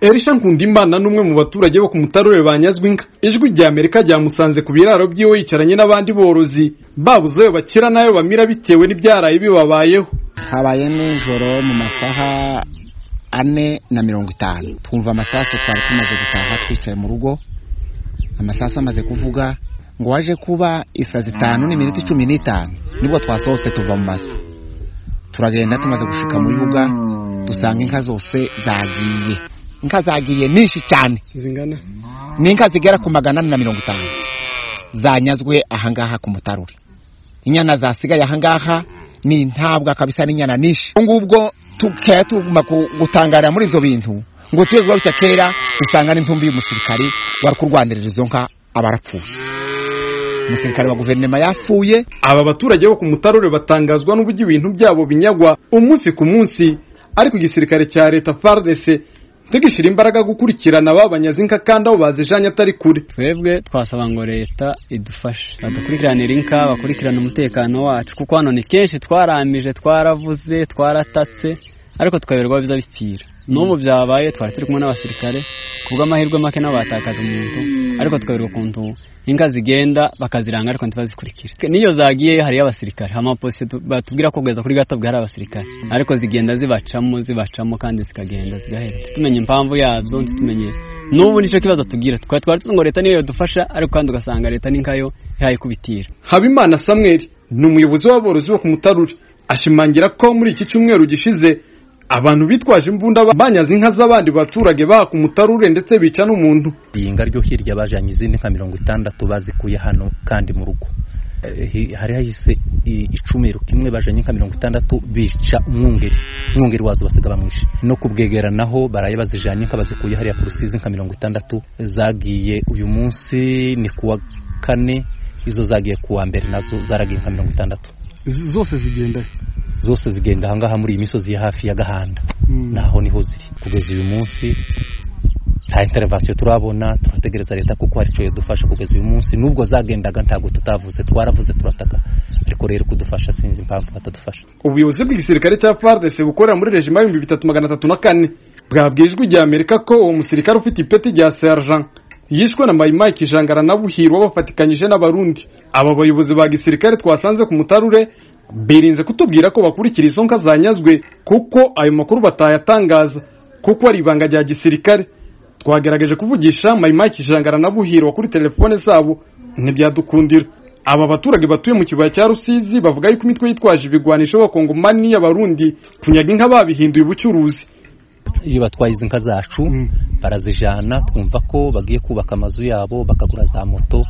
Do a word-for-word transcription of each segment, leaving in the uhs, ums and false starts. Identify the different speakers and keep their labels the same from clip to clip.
Speaker 1: Elisha Nkundimana numwe mu baturage bo ku Mutarure banyazwe inka. Ijwi rya Amerika ryamusanze ku biraro by'iwe yicaranye n'abandi borozi babuze bakira nayo bamira bitewe n'ibyaraye bibabayeho.
Speaker 2: Habaye nijoro mu masaha ane na mirongo itanu twumva amasaso twari tumaze gutaha twicaye mu rugo. Amasaso amaze kuvuga ngo waje kuba isa zitanu n'iminota cumi n'itanu nibwo twasohotse tuva mu maso. Turagenda tumaze gushika mu yuga dusanga inka zose zagiye. Inka zagiye nishi cyane
Speaker 1: zingana
Speaker 2: ninka zigera ku magana na mirongo itanu zanyazwe ahangaha ku Mutarure. Inyana zasigaye ahangaha ni ntabwa kabisa n'inyana nishi. Ngubwo tukaya tuguma gutangara muri ivyo bintu ngo twegwa cya kera usanga n'intumbi y'umusirikari wari kurwanirira izo nka abarapfuye. Umusirikari wa guverinoma yapfuye.
Speaker 1: Aba baturage bo ku Mutarure batangazwa n'ubugi ibintu byabo binyagwa umunsi ku munsi, ariko igisirikare cya leta F A R D C tegishira imbaraga gukurikirana babanyaza inka kandi aho bazijanye atari kure.
Speaker 3: Twebwe twasaba ngo leta idufashe badukurikiranira inka, bakurikirana umutekano wacu, kuko hano ni kenshi twaramije, twaravuze, twaratatse, ariko tukaberwa biza bipfira. N'ubu byabaye twari turi kumwe n'abasirikare kubwa amahirwe make n'abatakaje umuntu, ariko tukaberwa kuntu inka zigenda bakaziranga ariko ntibazikurikira. Niyo zagiye hari abasirikare amaposite batubwira ko kugeza kuri gato bwari abasirikare, ariko zigenda zibacamo zibacamo kandi zikagenda zigahera. Tumenye impamvu yazo, tumenye n'ubu nico kibazo tugira. Twari twari ngo leta niyo dufasha, ariko kandi ugasanga leta ninkayo yahaye kubitira.
Speaker 1: Habimana Samuel ni umuyobozi w'aborozi bo ku Mutarure, ashimangira ko muri iki cyumweru gishize abantu bitwaje imbunda banyaza inka z'abandi baturage ba ku Mutarure ndetse bica n'umuntu.
Speaker 4: Inga ryo hirya bajanye izindi nka mirongo itandatu bazikuye hano kandi mu rugo. Hari hahise icumero kimwe bajanye inka mirongo itandatu bica umwungeri. Umwungeri wazo basiga bamwishe. No kubwegera naho baraye bazijanye inka bazikuye hari ya Rusizi nka mirongo itandatu zagiye uyu munsi ni kuwa kane, izo zagiye kuwa mbere nazo zaragiye nka mirongo itandatu.
Speaker 1: Zose zigenda
Speaker 4: zose zigenda hangaha muri imisozi ya hafi ya Gahanda. Mm. Naho niho ziri kugeza uyu munsi. Nta intervention turabona, turategereza leta kuko hari cyo yadufasha kugeza uyu munsi. Nubwo zagendaga ntago tutavuze, twaravuze turataka, ariko rero kudufasha sinzi impamvu batadufasha.
Speaker 1: Ubuyobozi bw'igisirikare cya F A R D C bukorera muri regime y'ibihumbi bitatu magana atatu na kane bwabwijwe rya Amerika ko uwo musirikare ufite ipeti rya sergent yishwe na Mai Mai Kijangara na Buhirwa bafatikanyije n'abarundi. Aba bayobozi ba gisirikare twasanze ku Mutarure birinze kutubwira ko bakurikira izo nka zanyazwe kuko ayo makuru batayatangaza kuko ari ibanga rya gisirikare. Twagerageje kuvugisha Mai Mai Kijangara na Buhirwa kuri telefone zabo ntibyadukundira. Aba baturage batuye mu kibaya cya Rusizi bavuga yuko imitwe yitwaje ibigwanisho b'Abakongomani y'abarundi kunyaga inka babihinduye ubucuruzi.
Speaker 4: Iyo batwaye inka zacu mm. barazijana, twumva ko bagiye kubaka amazu yabo bakagura za moto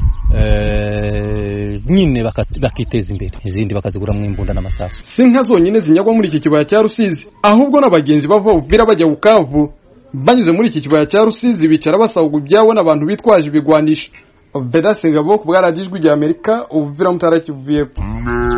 Speaker 4: eh nyine bakiteza imbere, izindi bakazigura mu imbunda n'amasasu.
Speaker 1: Si inka zonyine zinyagwa muri iki kibaya cya Rusizi, ahubwo n'abagenzi bava Uvira bajya Bukavu banyuze muri iki kibaya cya Rusizi bicara basahugwa ibyawo n'abantu bitwaje ibigwanisho. Bedasingabo ku bwa Radio Ijwi rya Amerika, Uvira Mutara Kivu y'Epfo.